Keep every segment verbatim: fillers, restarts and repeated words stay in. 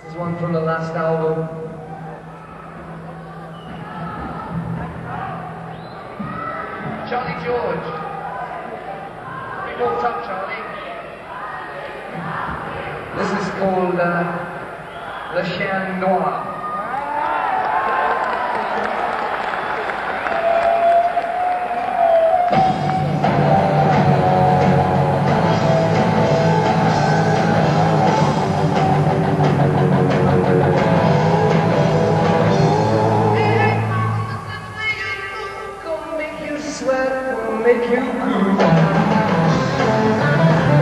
This is one from the last album. Charlie George. We walked up, Charlie. This is called uh, Le Chien Noir. Sweat will make you groove.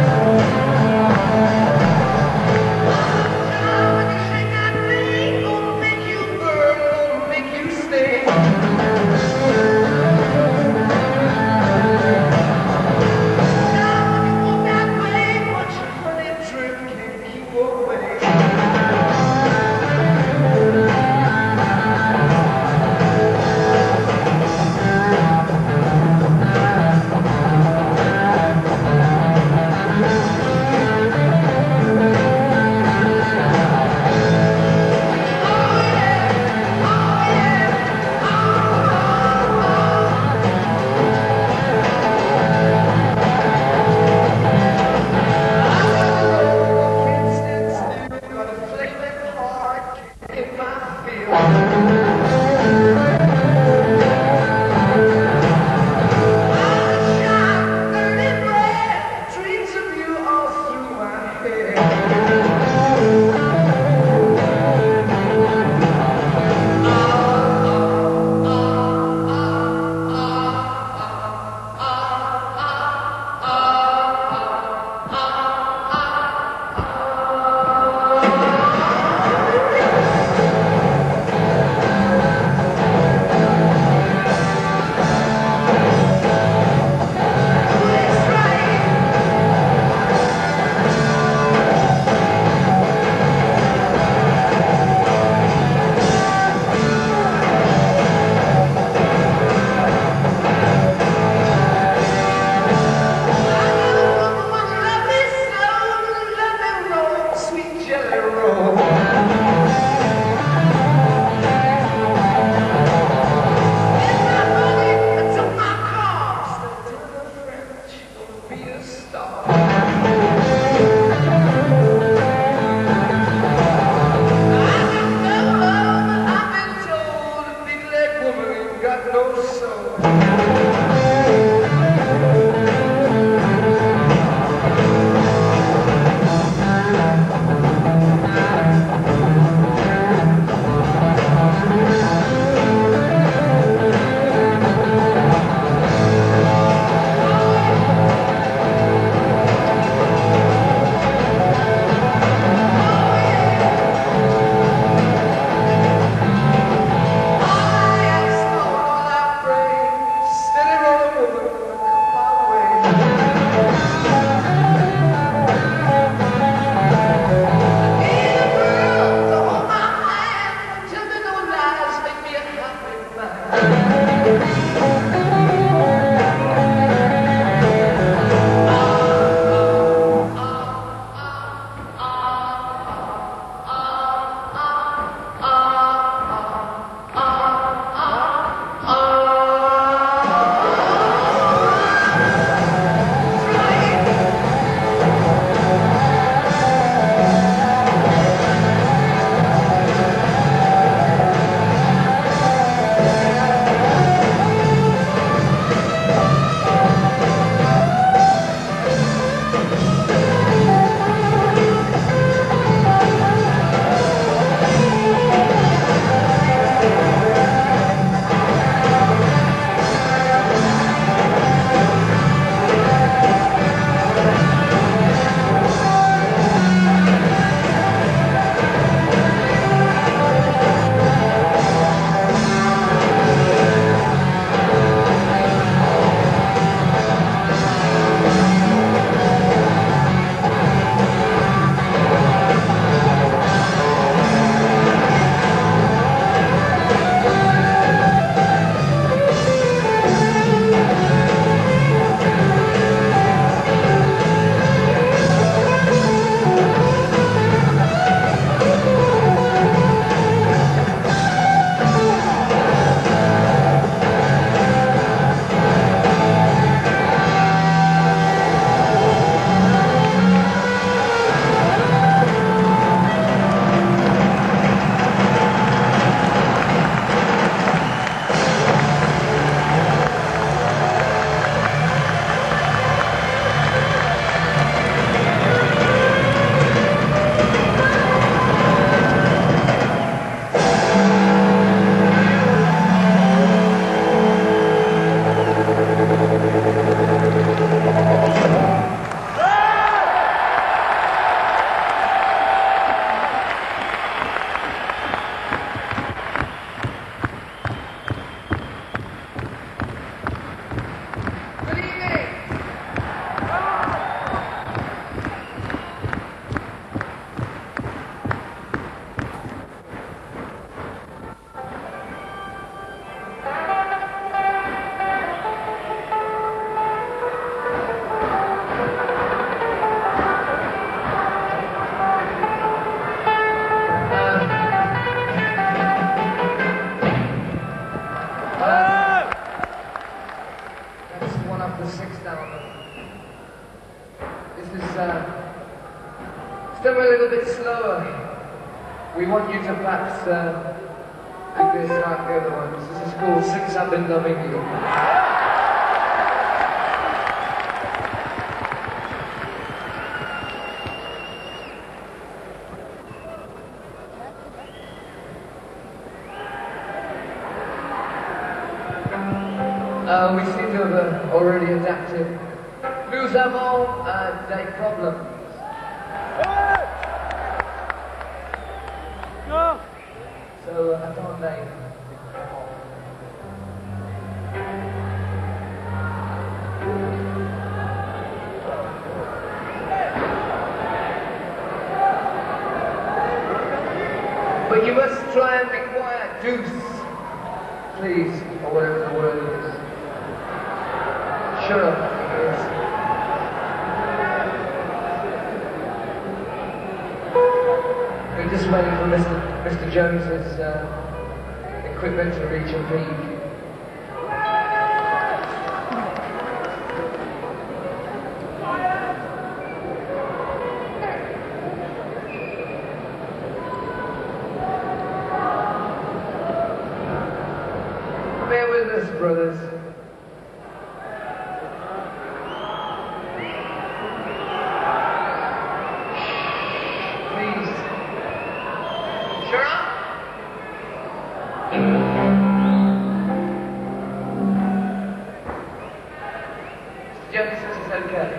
When you shake that thing, We want you to perhaps uh, do this like the other ones. This is called Since I've Been Loving You. Uh, we seem to have uh, already adapted. Nous avons uh, des problems. No. So, uh, attendez. But you must try and be quiet, deuce. Please, or whatever the word is. Shut up, yes. We're just waiting for Mister Mister Jones's uh, equipment to reach a peak. Bear with us, brothers. Please. Shut up. Jones says it's okay.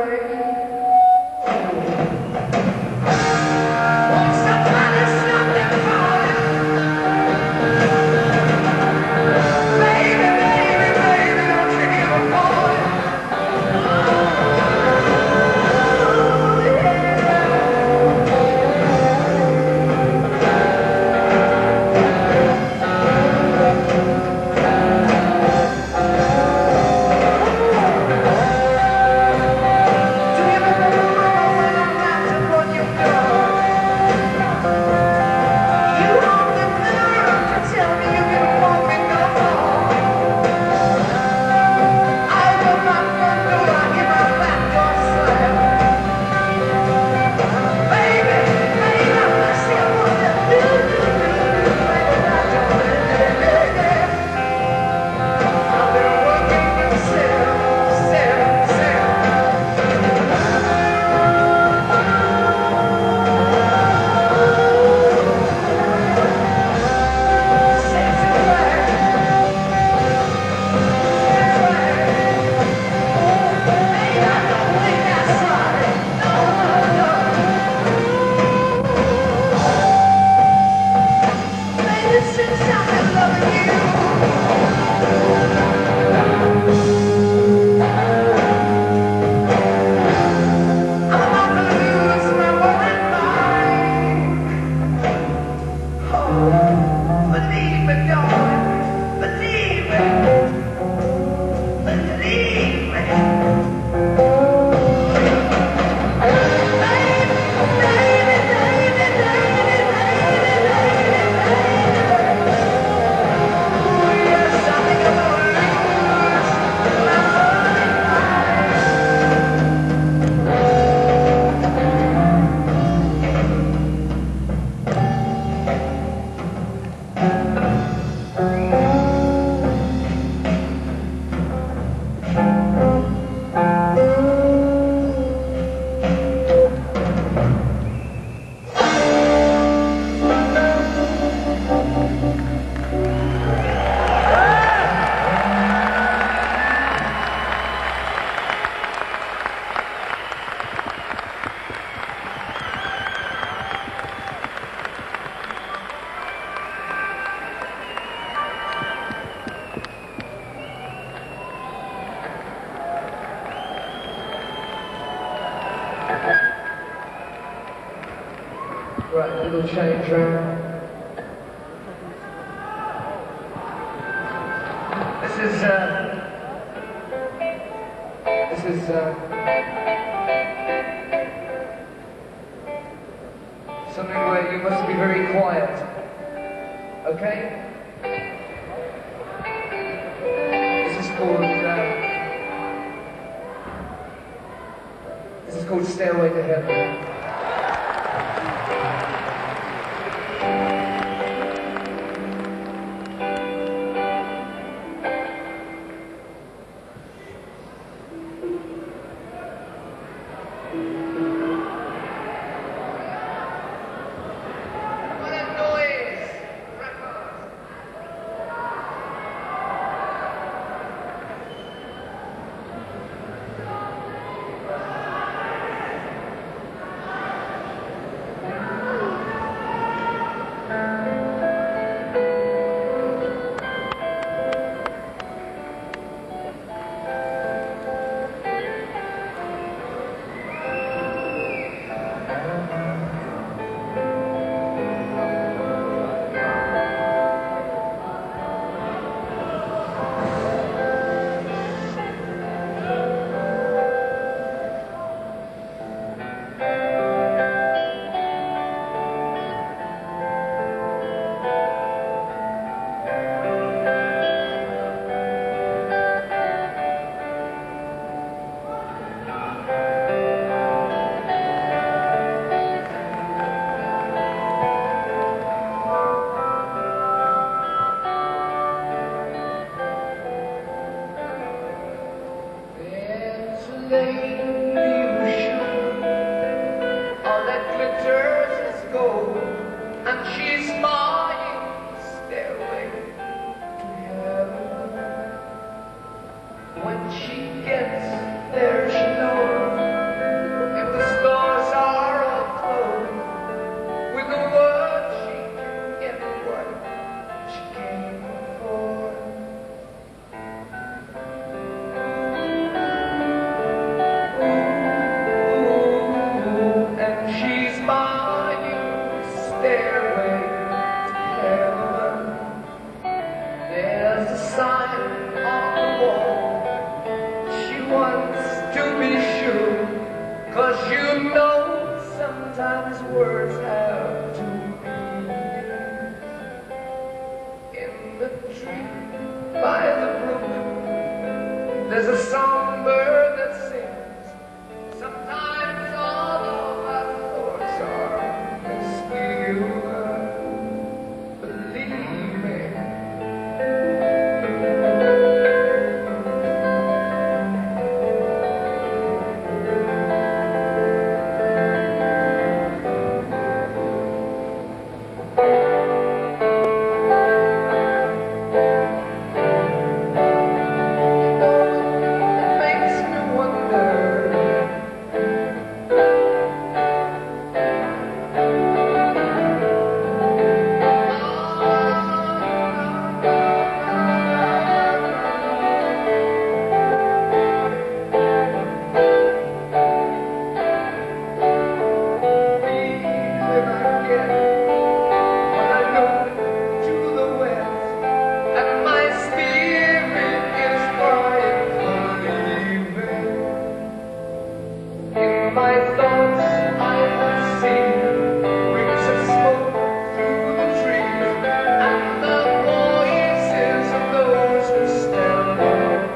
Right, a little change round. This is, uh, this is, uh, something where you must be very quiet, okay? This is called, uh, this is called Stairway to Heaven. my thoughts I would see rings of smoke through the trees and the voices of those who stand alone.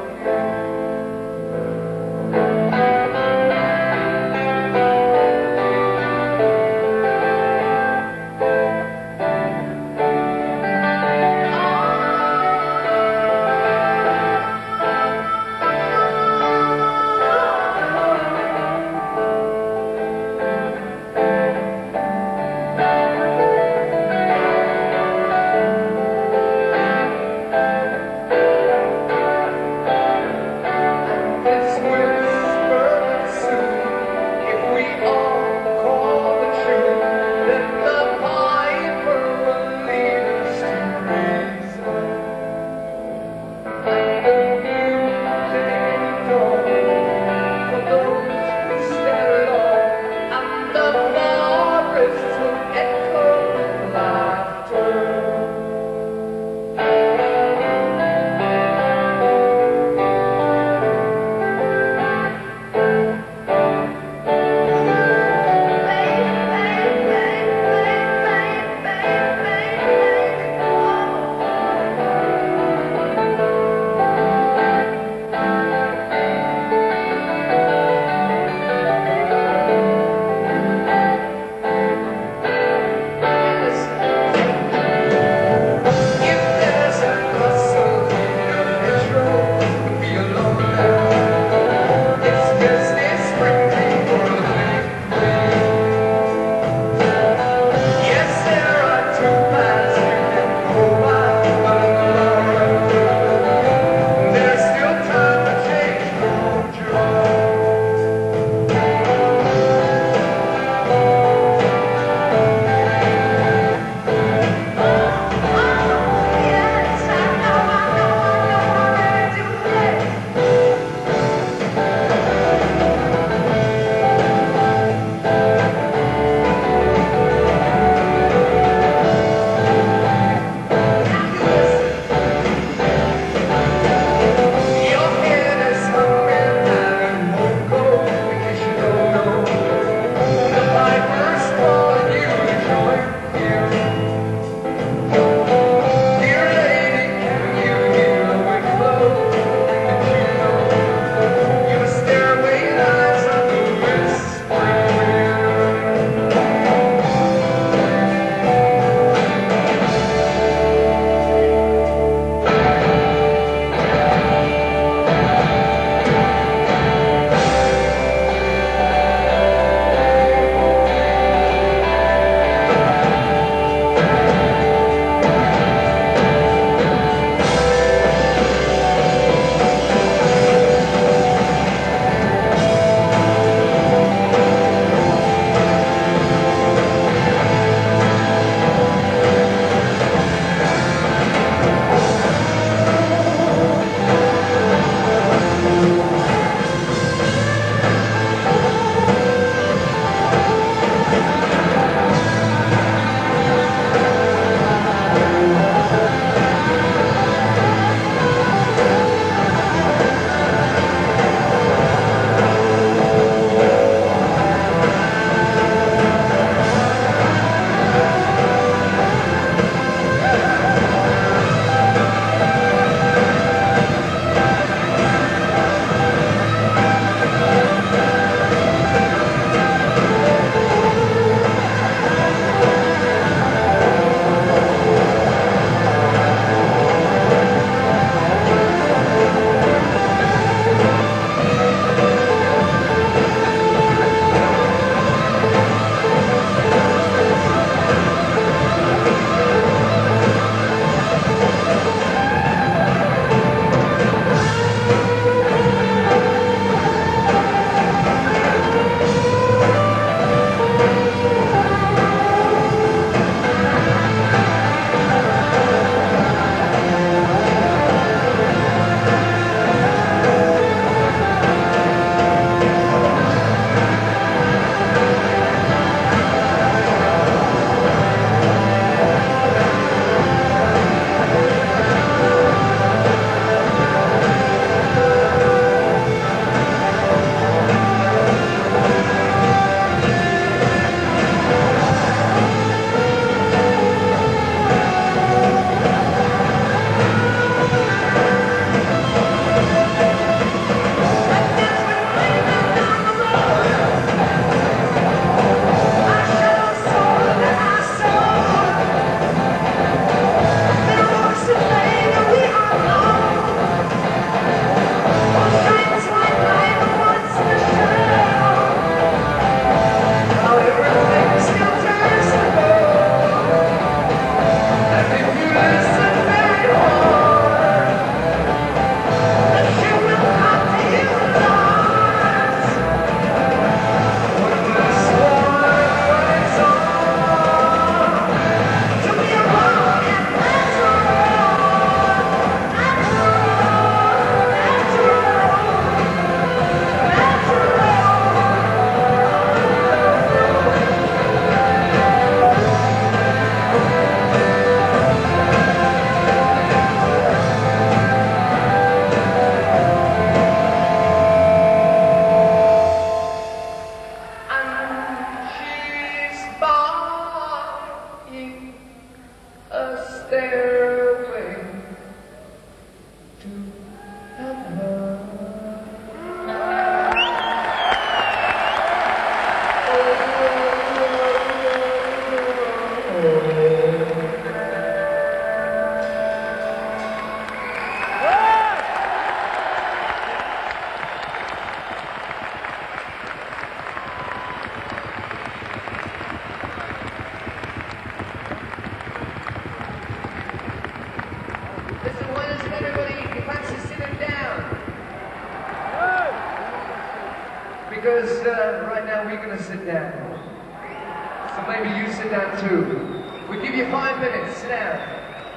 uh, right now we're going to sit down. So maybe you sit down too. We'll give you five minutes, sit down.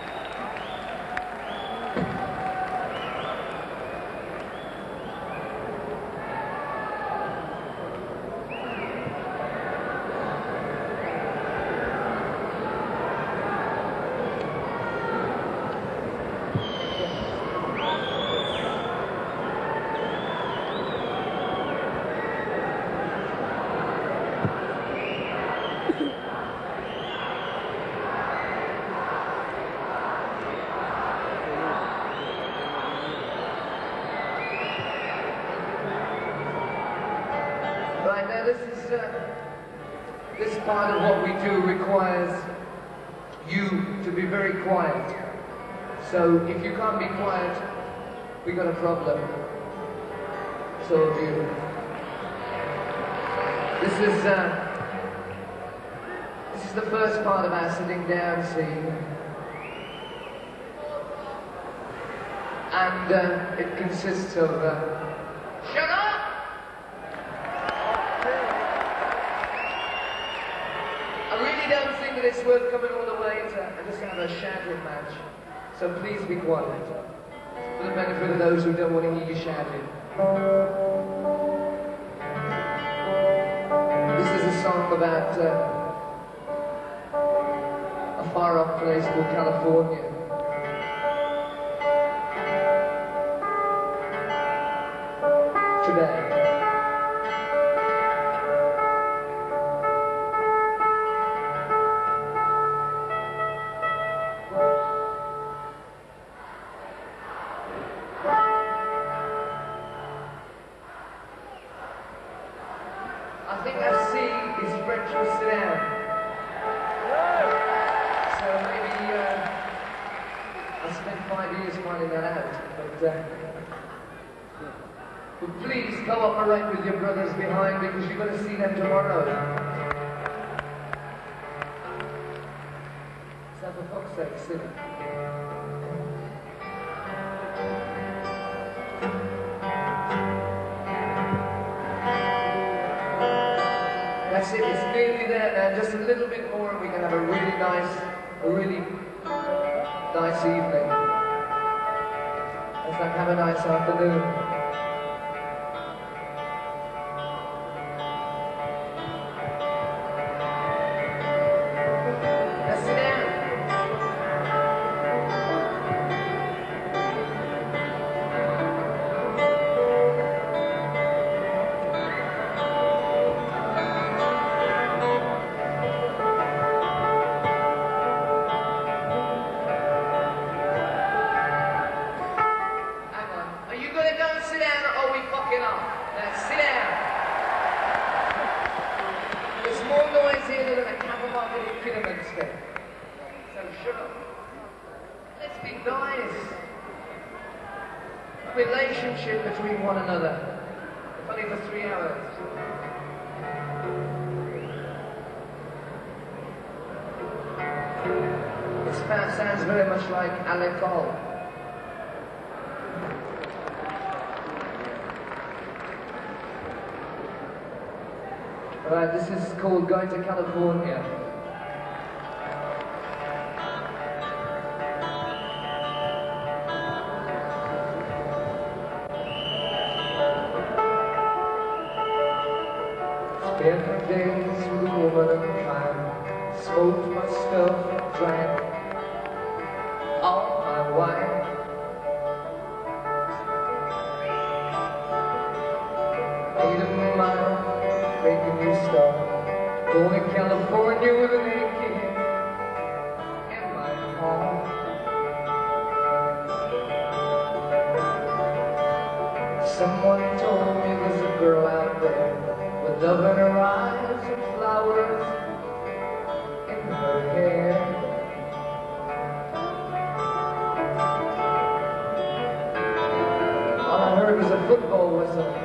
Right now, this is uh, this part of what we do requires you to be very quiet. So if you can't be quiet, we got a problem. So have you. This is uh, this is the first part of our sitting down scene, and uh, it consists of. Uh, Shut up! I really don't think that it's worth coming all the way to just have a shouting match. So please be quiet. For the benefit of those who don't want to hear you shouting. This is a song about uh, a far off place called California. Today. I think I see is French for sit down. So maybe uh, I spent five years finding that out. But, uh, but please cooperate with your brothers behind because you're going to see them tomorrow. So for fuck's sake, sit. That's it, it's nearly there now, just a little bit more and we can have a really nice, a really nice evening. Let's like have a nice afternoon. Let's sit down. More noise here than a capital market in Kidderminster. So shut up. Let's be nice. A relationship between one another. If only for three hours. This sounds very much like à l'école. Alright, this is called Going to California. Spent days with a woman and time, smoked my stuff, drank all my wine. Made a mind. Make a new start. Going to California with an aching in my heart. Someone told me there's a girl out there with love in her eyes and flowers in her hair. All I heard was a football whistle.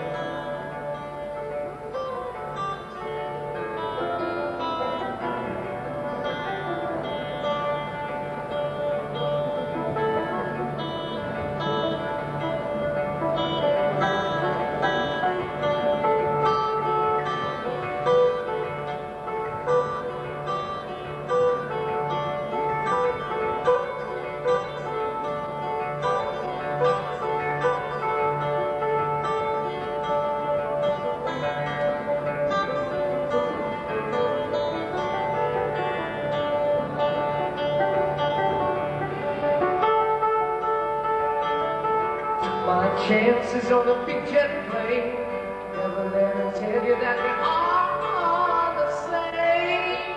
chances on a big jet plane. Never let her tell you that we're all the same.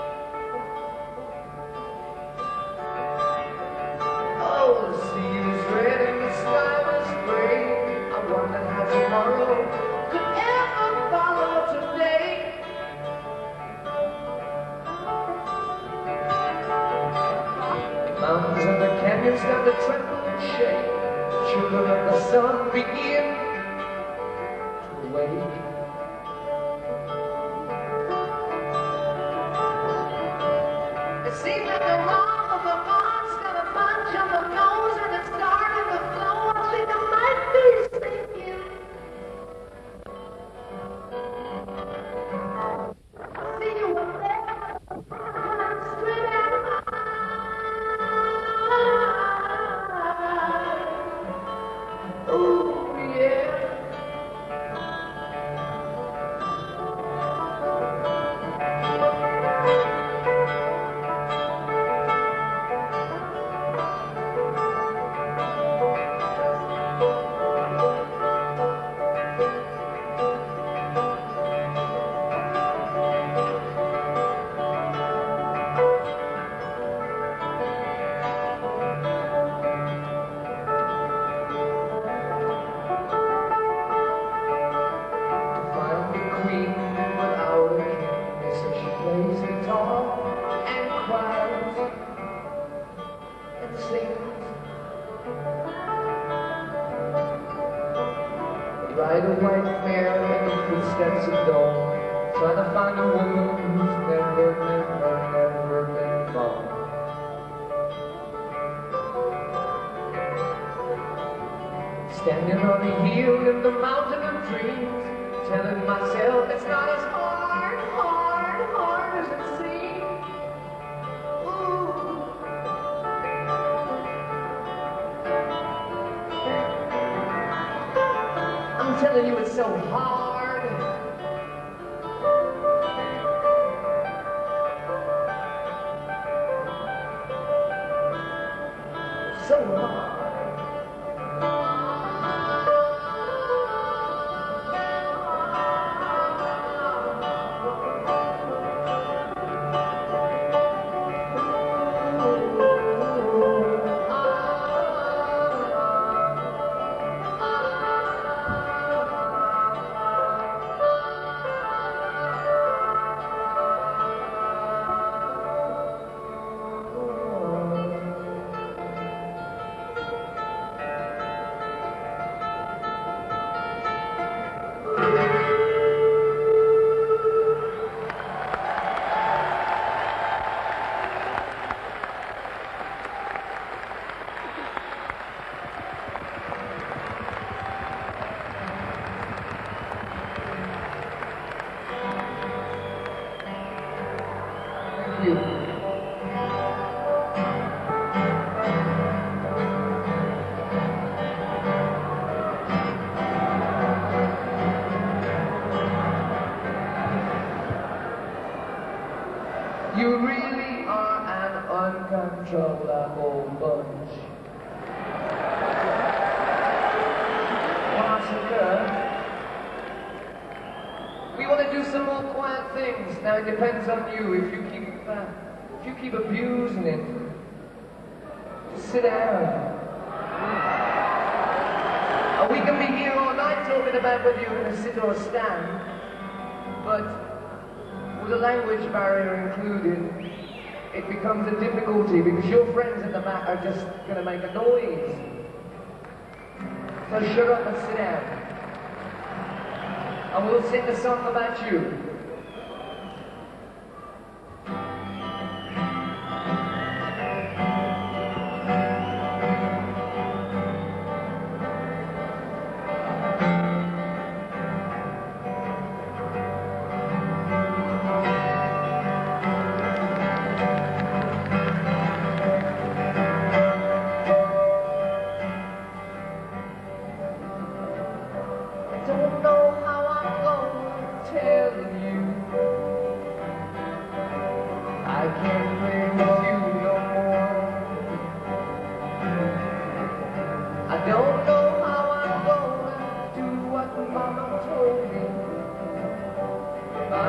Oh, the sea is red and the sky was gray. I wonder how tomorrow could ever follow today. The mountains and the canyons start to tremble and shake. Children of the sun begin to wake. It seems like the wrong of the heart's got a punch on the nose and it's starting to flow. I think I might be sinking. I see you up there, straight out of my eyes. Ooh, yeah. Ride a white mare in the footsteps of dawn, trying to find a woman who's never, never, never been found. Standing on a hill in the mountain of dreams, telling myself it's not as hard, hard, hard as it seems. Ooh. I'm telling you, it's so hard. So hard. You. You really are an uncontrollable bunch. Massacre. We want to do some more quiet things. Now it depends on you. If you keep uh, if you keep abusing it, just sit down. And we can be here all night talking about whether you're going to sit or stand. But with a language barrier included, it becomes a difficulty because your friends in the back are just going to make a noise. So shut up and sit down. And we'll sing a song about you. Don't know how I'm gonna tell you. I can't play with you no more. I don't know how I'm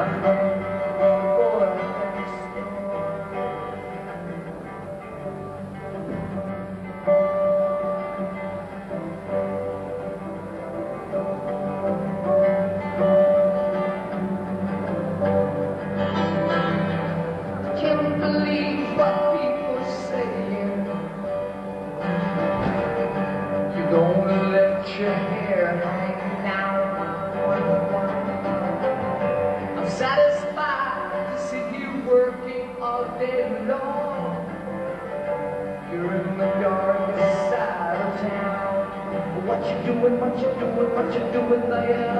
from the boy next door. Can't believe what people saying. You're gonna let your hair hang down. I'm satisfied to see you working all day long. You're in the darkest side of town. What you doing, what you doing, what you doing there?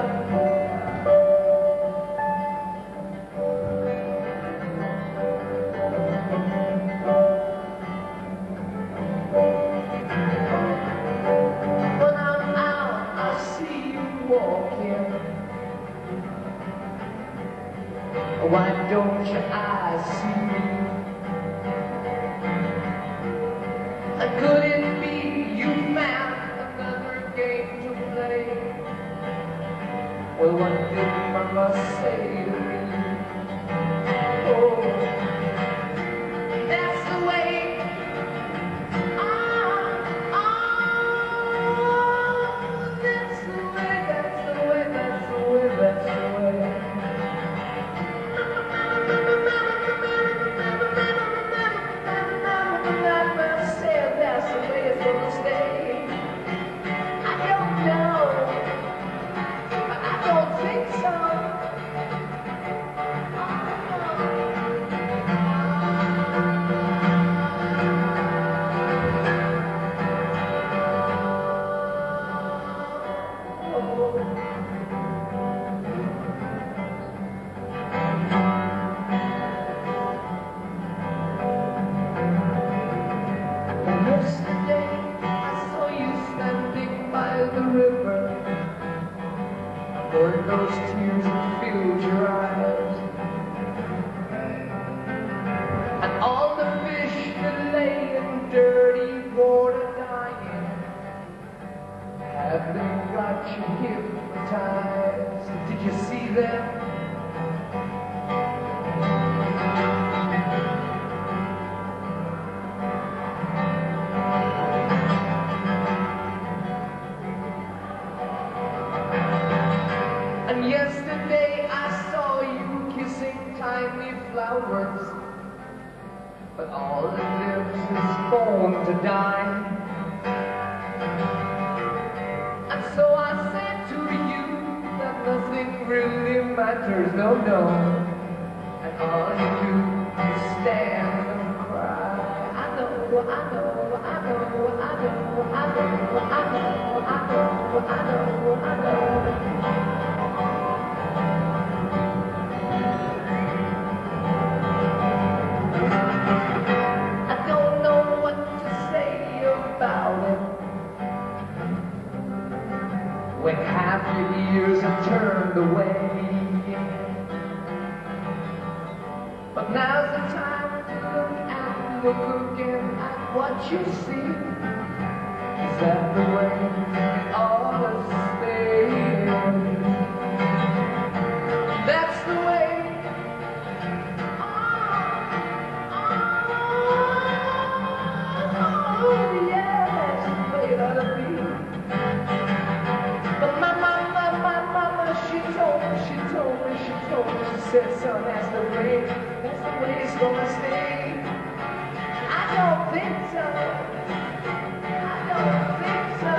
When I'm out, I see you walking. Why don't your eyes see me? Could it be you found another game to play? Well, what did Mama say to me? Oh, that's the way. Ah, ah, that's the way, that's the way, that's the way, that's the way. Yesterday I saw you standing by the river. Lord, those tears that filled your eyes, and all the fish that lay in dirty water dying, have they got you hypnotized? Did you see them? And yesterday I saw you kissing tiny flowers, but all it lives is born to die. And so I said to you that nothing really matters, no, no. And all you do is stand and cry. I know, I know, I know, I know, I know, I know, I know, I know, I know. When half your ears are turned away, but now's the time to look and look again at what you see. Is that the way it ought to stay? That's the way. Oh, oh, oh, yeah, that's the way it ought to be. She told me, she told me, she told me, she said, son, that's the way, that's the way it's gonna stay. I don't think so. I don't think so.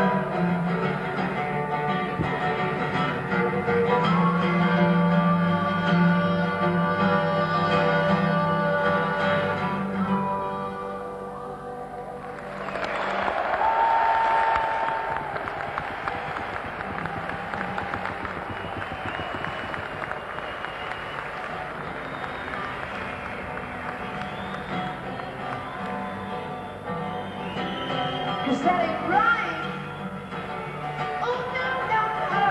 Cause that ain't right. Oh, no, no, no.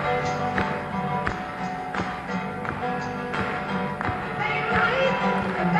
That ain't right.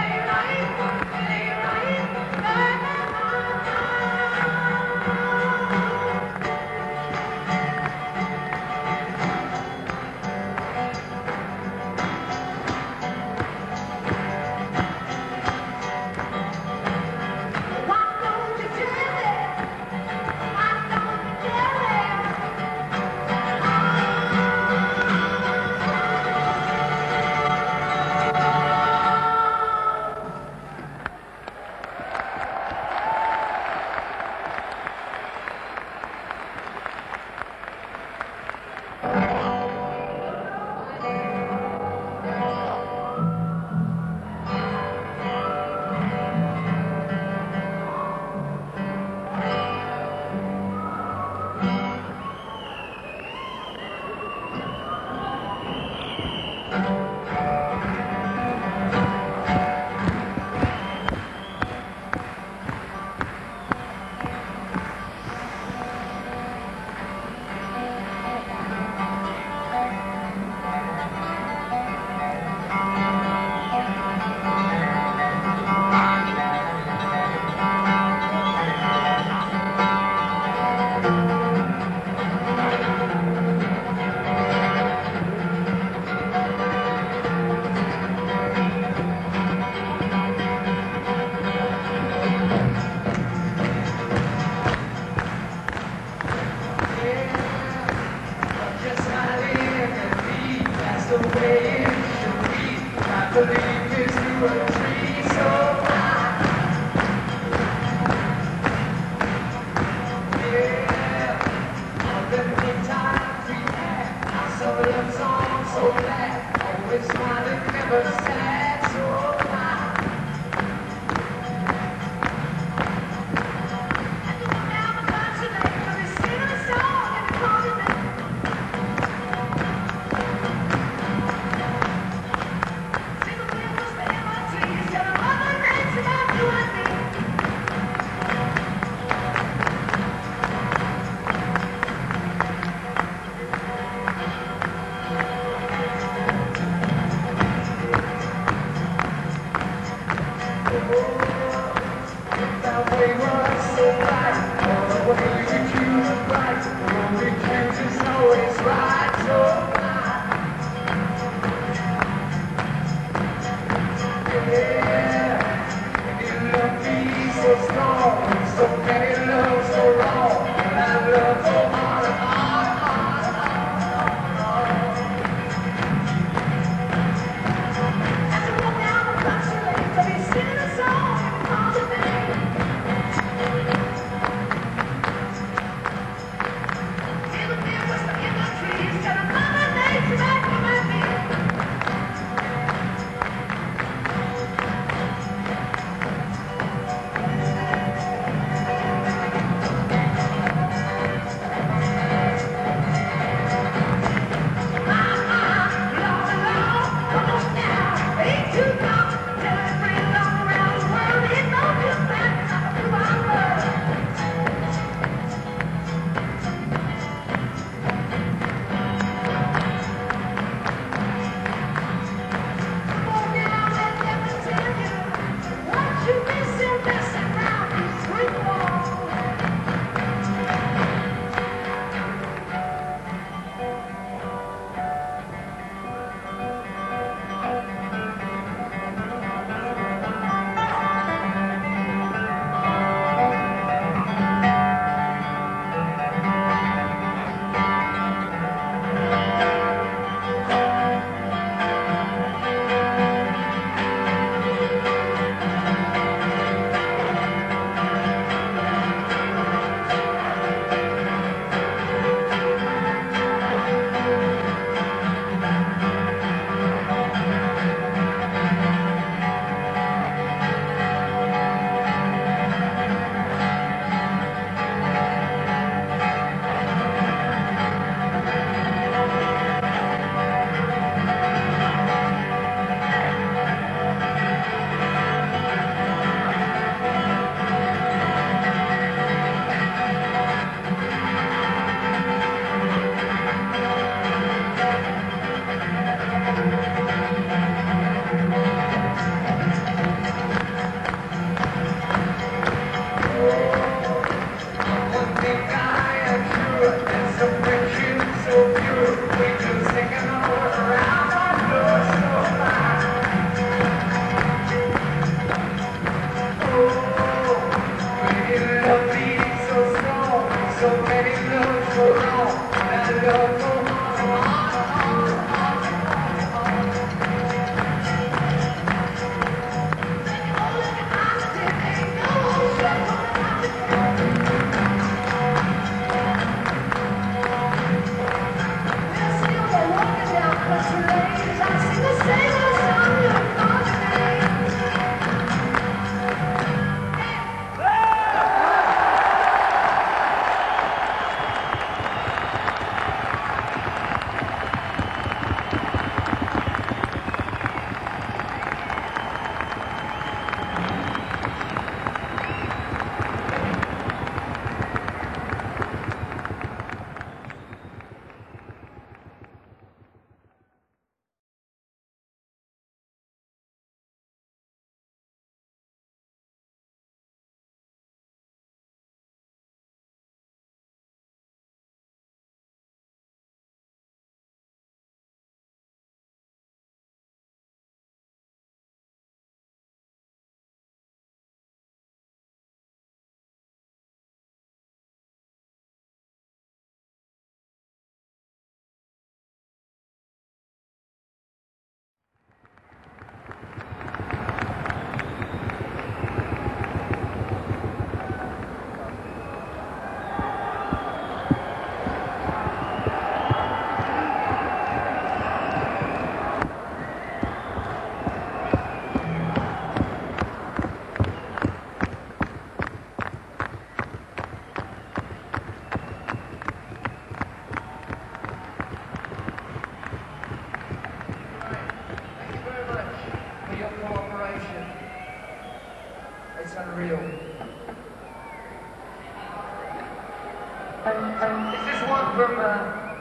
This is one from uh,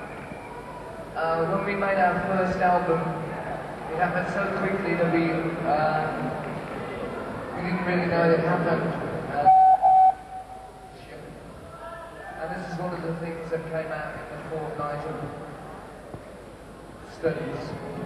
uh, when we made our first album. It happened so quickly that we uh, we We didn't really know it happened. Uh, and this is one of the things that came out in the fourth night of studies.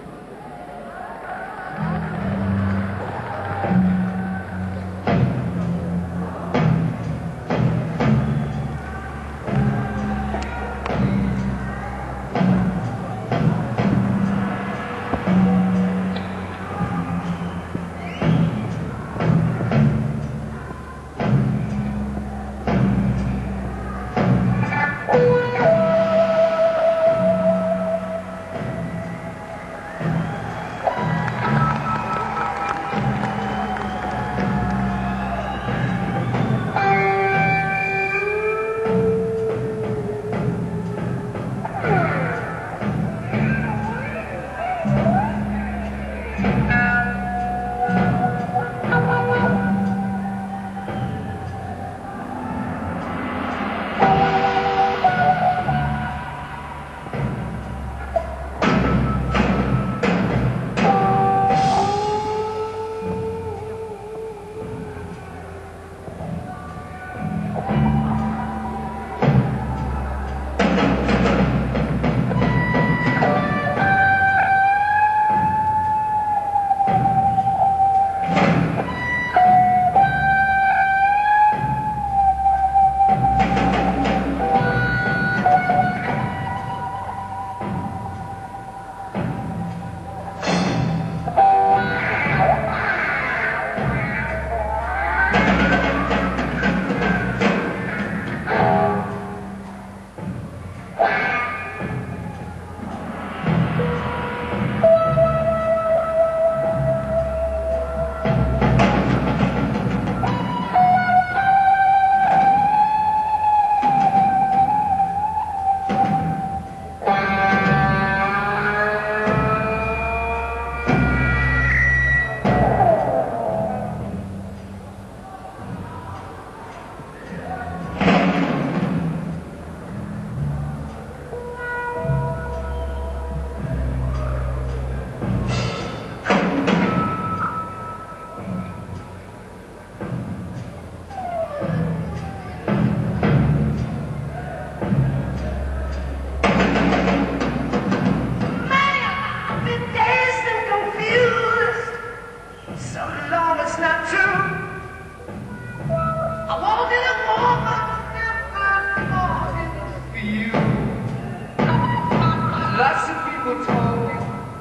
Lots of people told me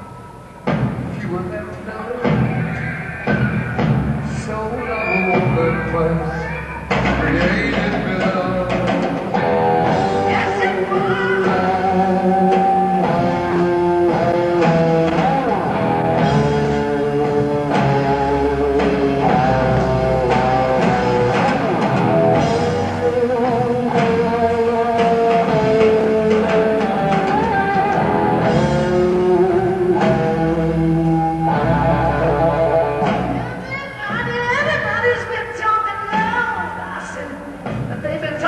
you will never know. Soul of a woman was created below. Yes, it Everybody's been talking loud. I said, they've been talking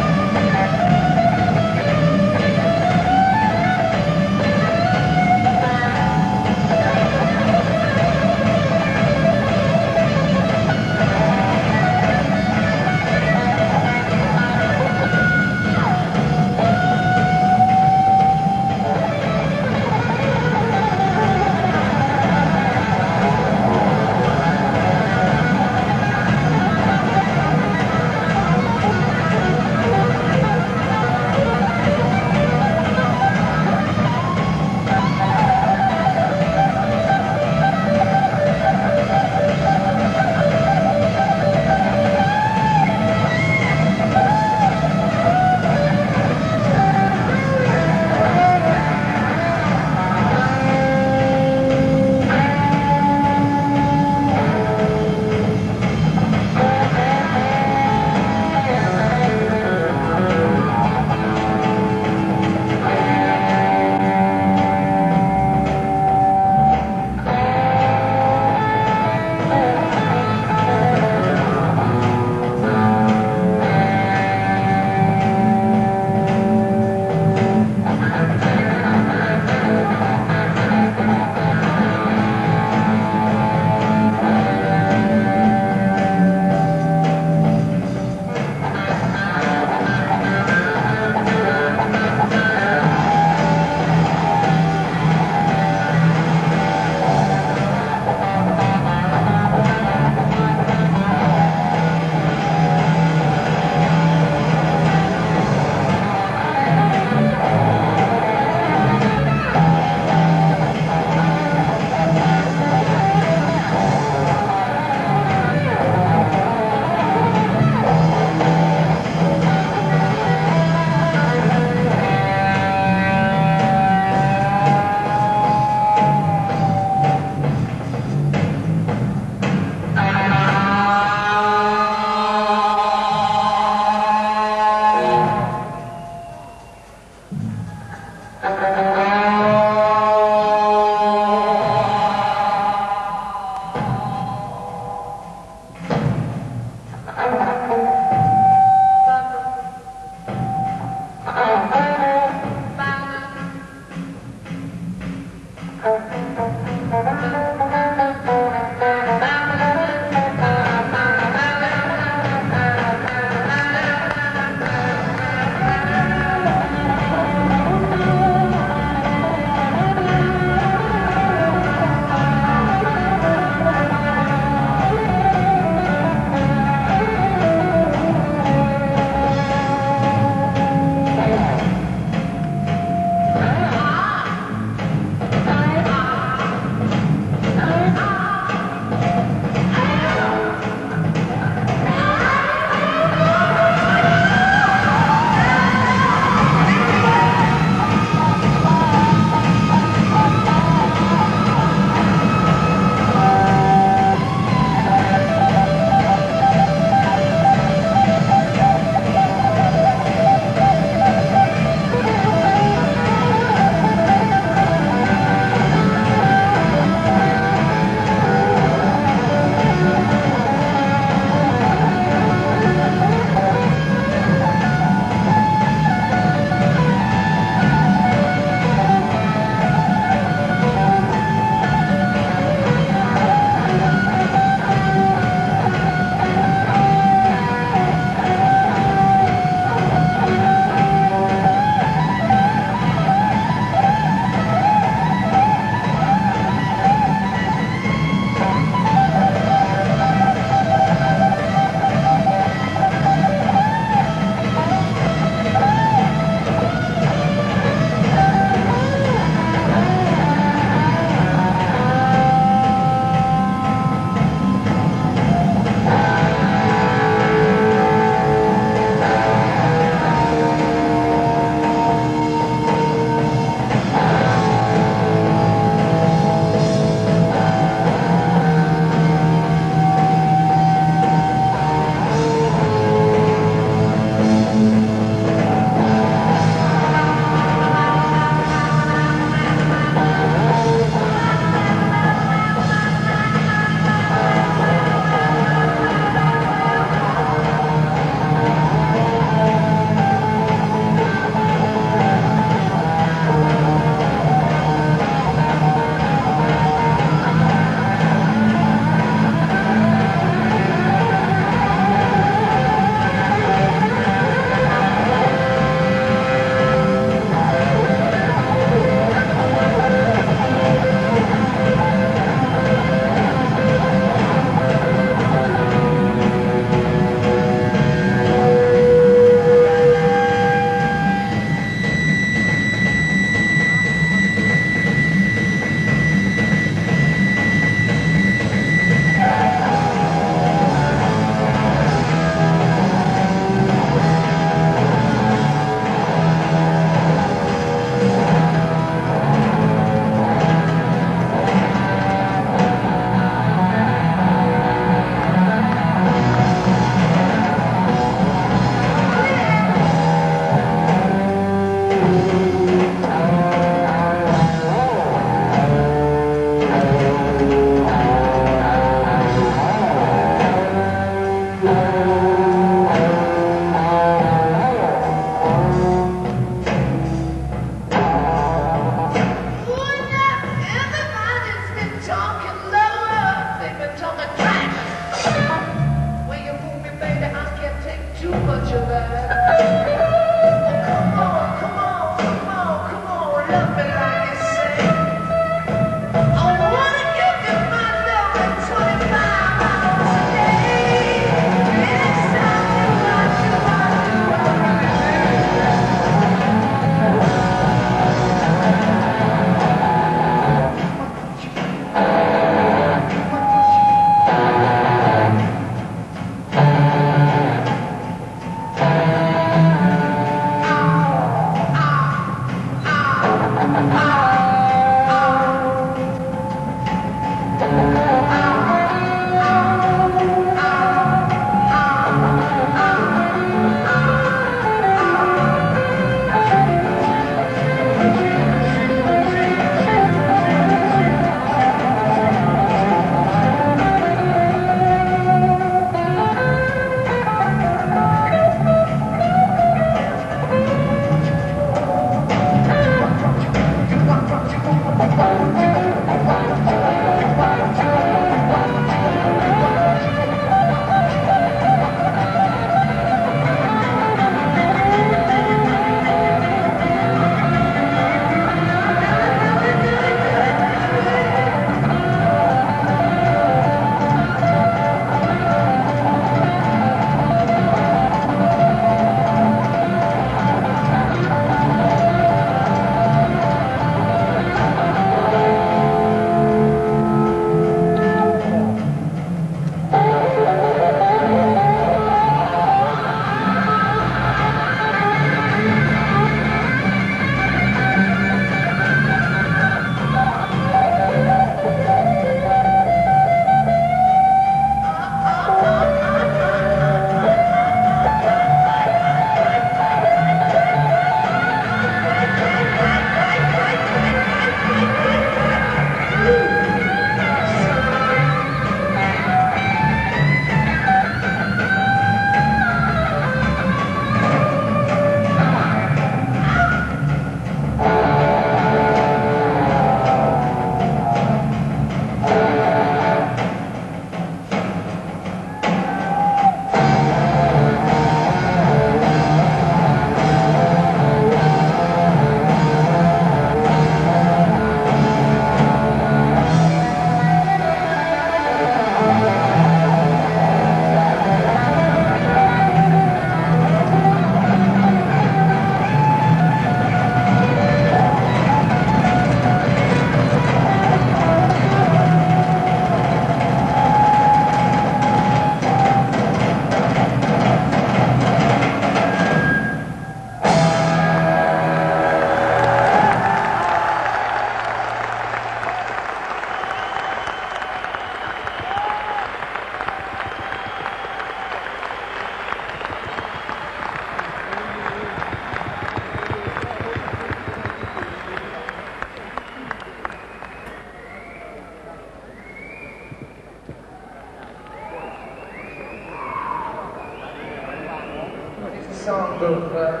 of, uh,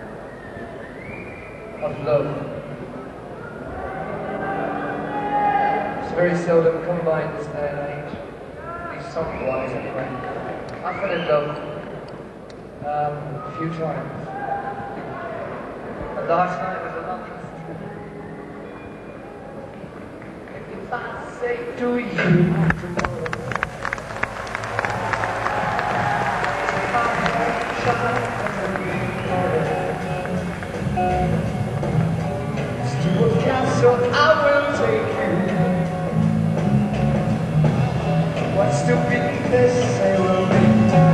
of love. It's very seldom come by in this day and age. These song wise anyway. I fell in love um, a few times. And last night was a lovely if I say to you tomorrow, to a castle I will take you. What's to be, they say will be.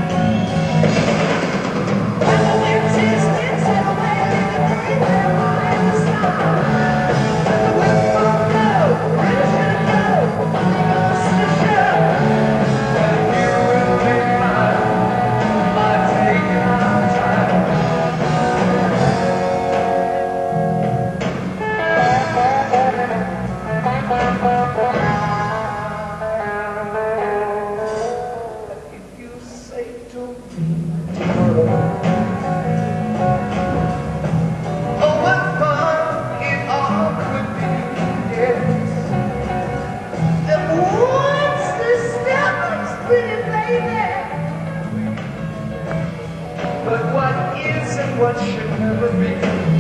When the wind is winds and away, the day where I am the star. When the wind won't blow, you should know, only goes to show. That you will be mine by taking our time. If you say to me tomorrow, oh what fun it all could be, yes. And what's the difference, pretty baby? But what is and what should never be.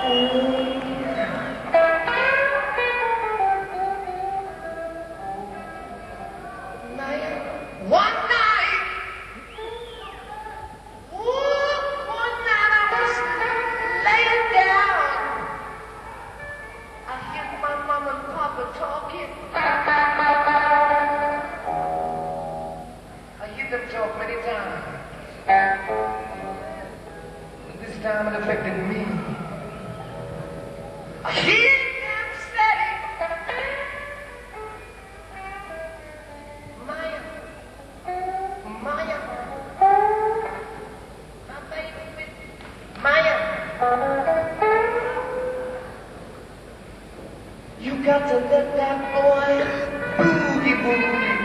One night, ooh, one night I was laying down. I hear my mama and papa talking. I hear them talk many times. But this time it affected me. I hear them say, Maya, Maya, my baby, Maya, you got to let that boy boogie boogie.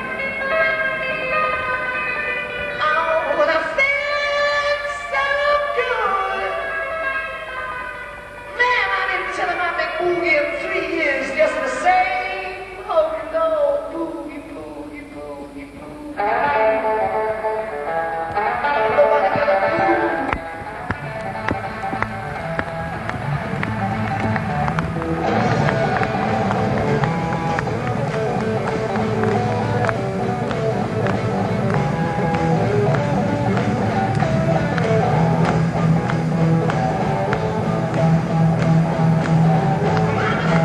Oh, but I felt so good. Man, I didn't tell him I've been boogie in three years, just the same. Oh no, boogie, boogie, boogie, boogie. Nobody got a boogie. Mama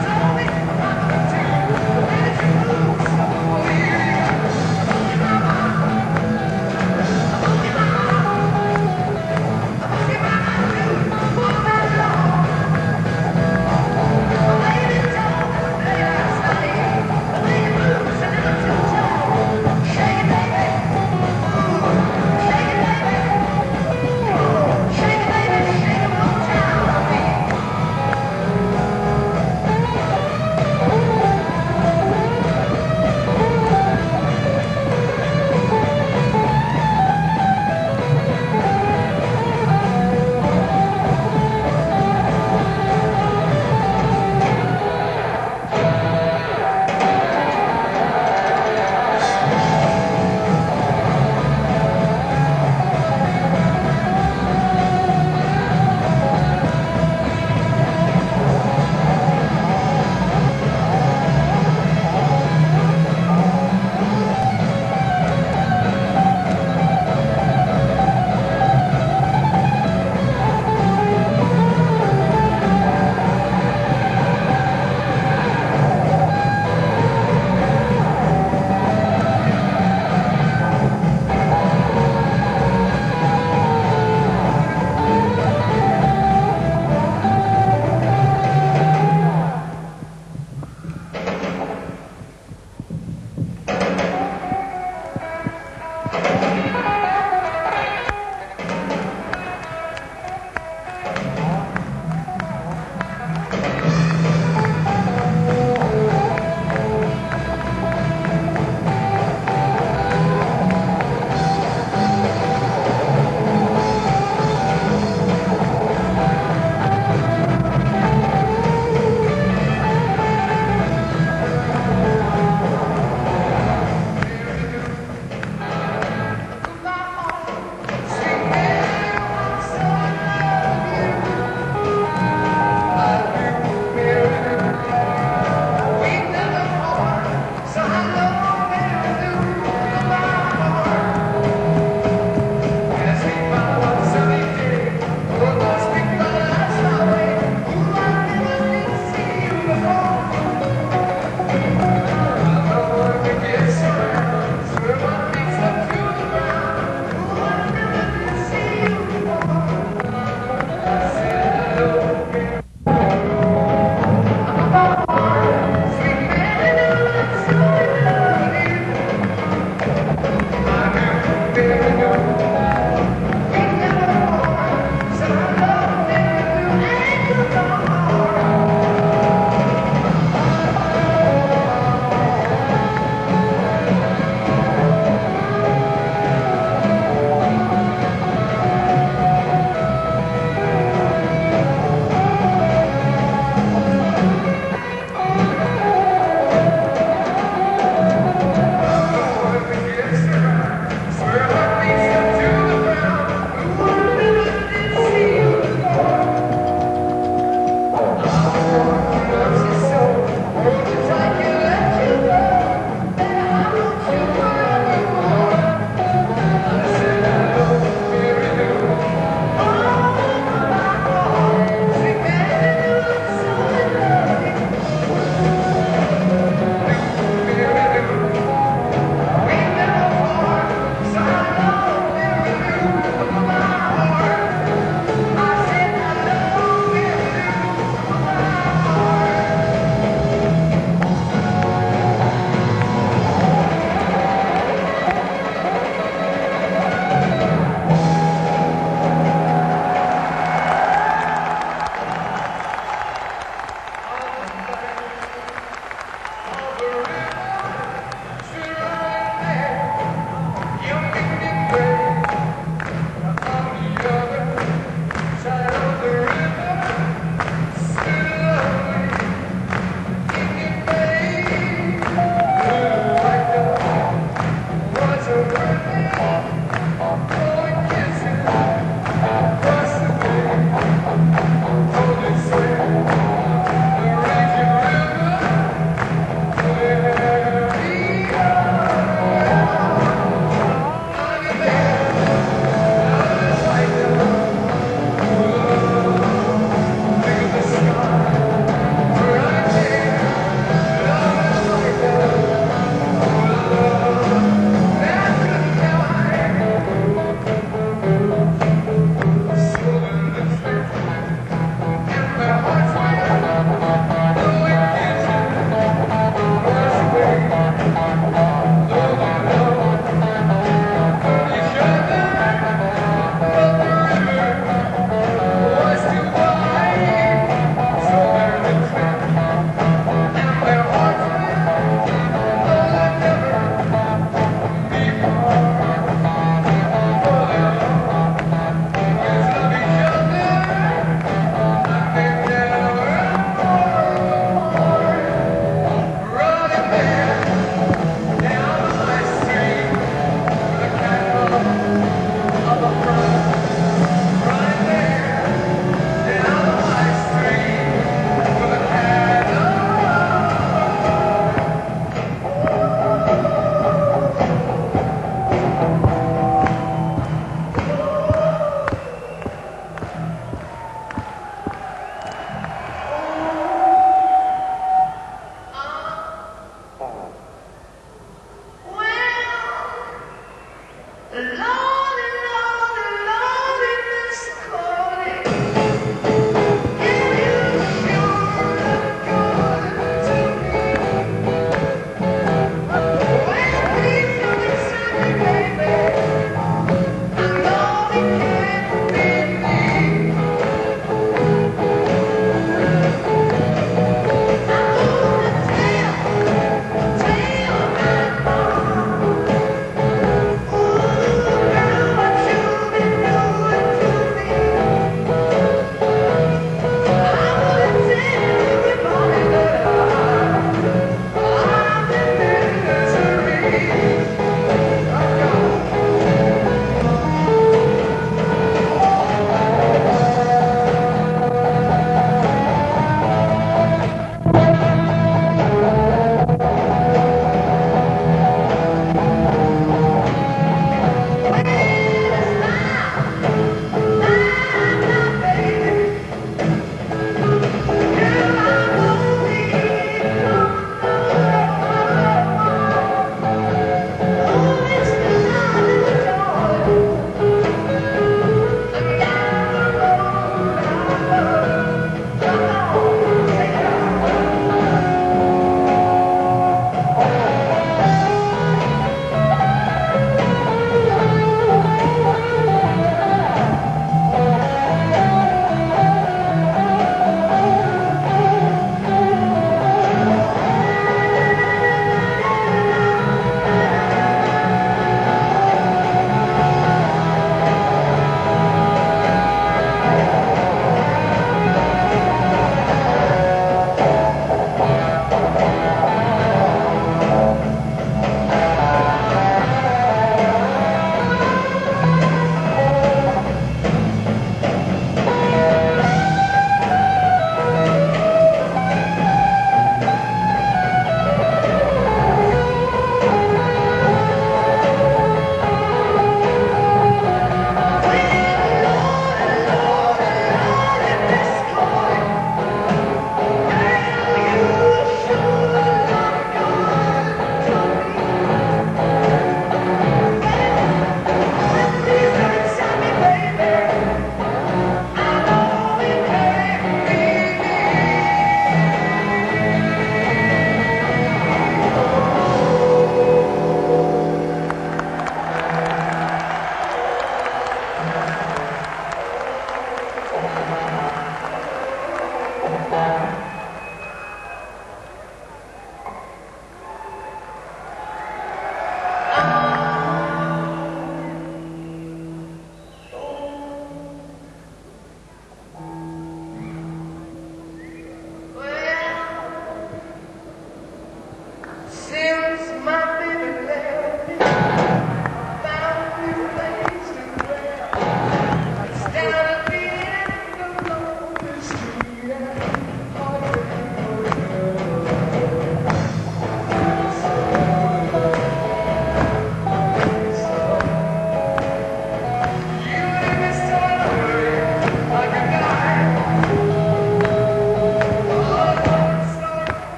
Since my baby left me, I found a new place to dwell. Instead of being the lonely street,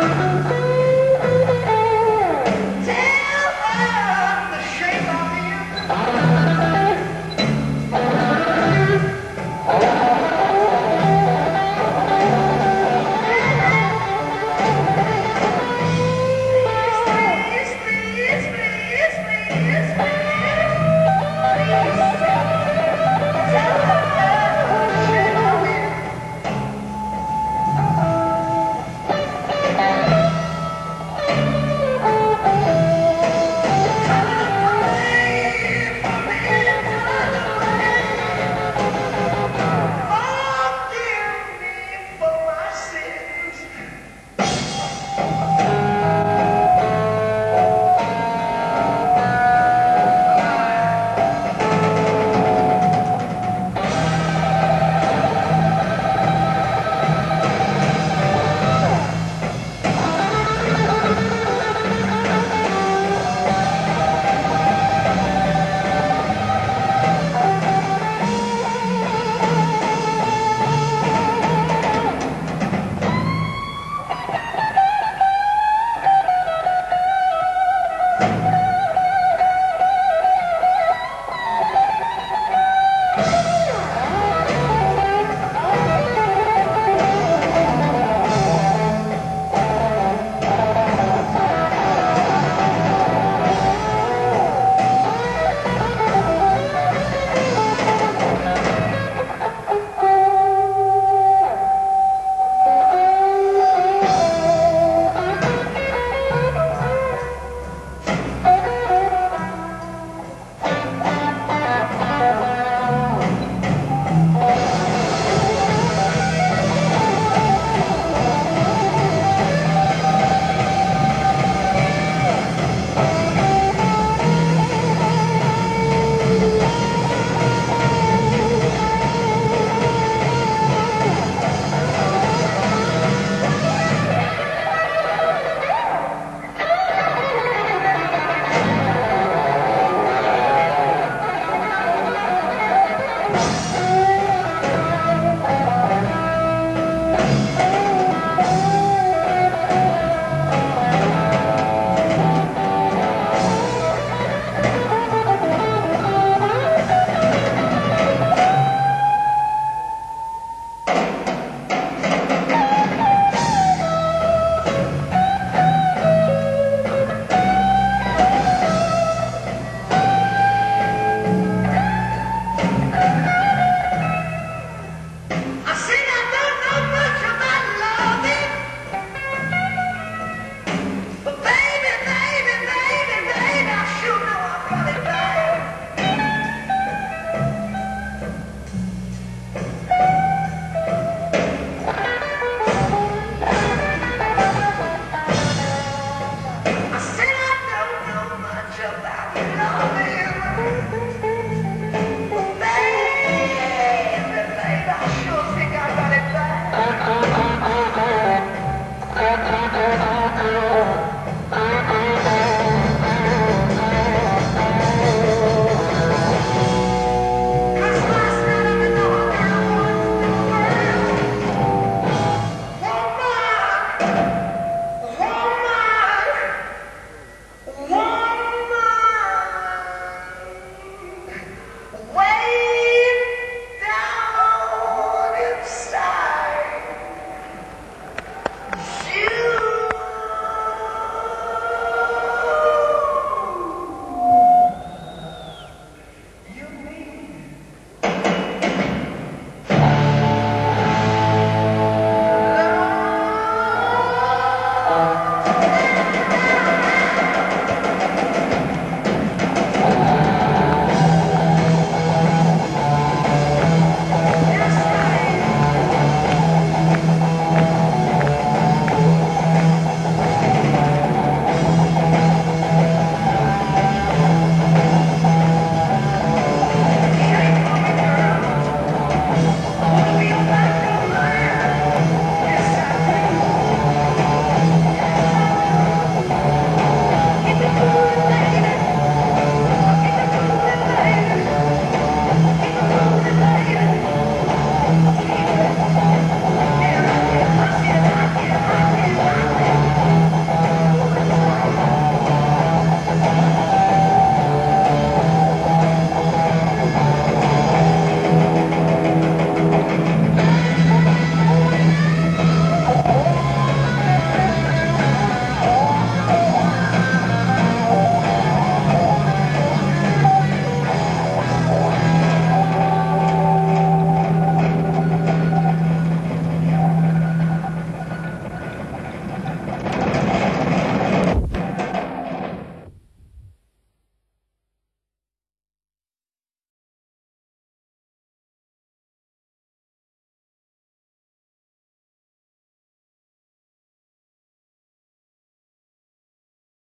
Thank you.